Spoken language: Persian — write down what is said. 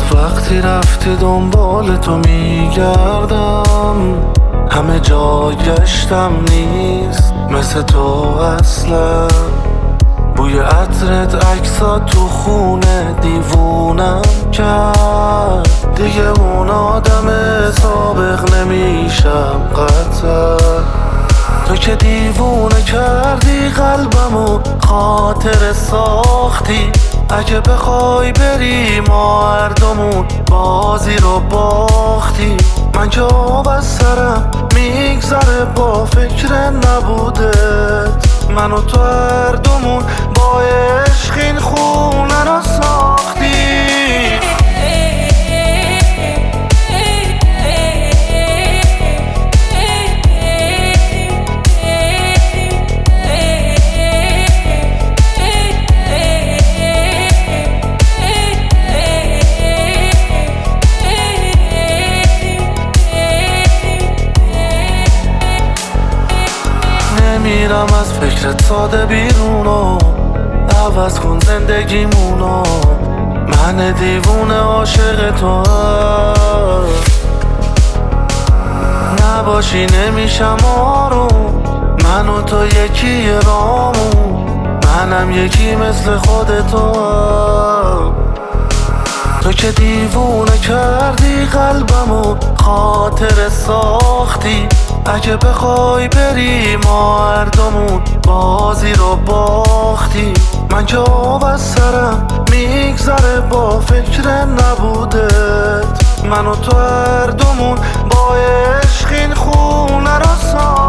وقتی رفتی دنبال تو میگردم، همه جا گشتم نیست مثل تو اصلا. بوی عطرت عکسات تو خونه دیوونم کرد، دیگه اون آدم سابق نمیشم قطعا. تو که دیوونه کردی قلبمو، خاطر ساختی. اگه بخوای بری ما هر دومون بازی رو باختی. من که آب از سرم میگذره با فکر نبودت. من و تو هر دومون با عشق این خونه رو ساختی. میرم از فکرت ساده بیرونو، عوض کن زندگیمونو. من دیوونه عاشق تو نباشی نمیشم آروم. من و تو یکی رامون، منم یکی مثل خودتو. تو که دیوونه کردی قلبمو، خاطر ساختی. اگه بخوای بری ما هر دومون بازی رو باختی. من که آب از سرم میگذره با فکر نبودت. من و تو هر دومون با عشق این خونه رو ساختی.